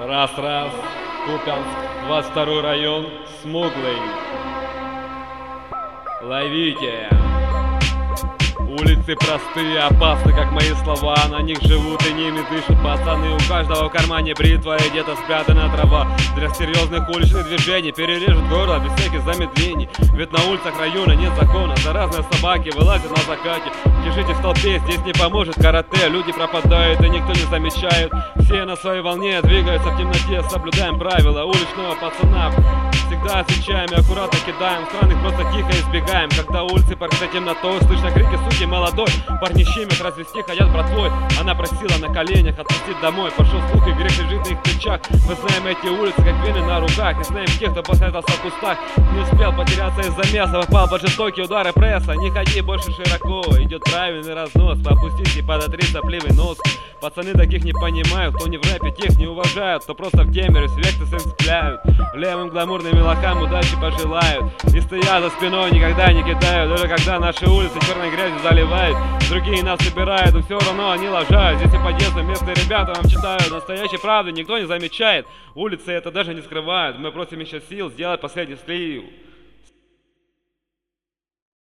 Раз-раз, Купянск, 22 район, смуглый. Ловите. Улицы простые, опасны, как мои слова. На них живут и ними дышат пацаны. У каждого в кармане бритва и где-то спрятана трава. Для серьезных уличных движений перережут горло без всяких замедлений. Ведь на улицах района нет закона. Заразные собаки вылазят на закате. Держитесь в толпе, здесь не поможет карате. Люди пропадают и никто не замечает. Все на своей волне двигаются в темноте. Соблюдаем правила уличного пацана. Всегда отвечаем и аккуратно кидаем. Странных просто тихо избегаем. Когда улицы покрыты темнотой, слышно крики суки молодой. Парни щемят, развести хотят братвой. Она просила на коленях отпустить домой. Пошел слух и грех лежит на их плечах. Мы знаем эти улицы как вены на руках. И знаем тех, кто посадился в кустах. Не успел потеряться из-за мяса. Попал под жестокие удары пресса. Не ходи больше широко. Идет правильный разнос. Попустись и подотри сопливый нос. Пацаны таких не понимают. Кто не в рэпе, тех не уважают. Кто просто в теме респекты своим цепляют. Левым гламурным лохам удачи пожелают. И стоя за спиной никогда не кидают. Даже когда наши улицы черной грязью заливают. Другие нас собирают, но все равно они лажают. Здесь и подъезды местные ребята вам читают. Настоящей правды никто не замечает. Улицы это даже не скрывают. Мы просим еще сил сделать последний слив.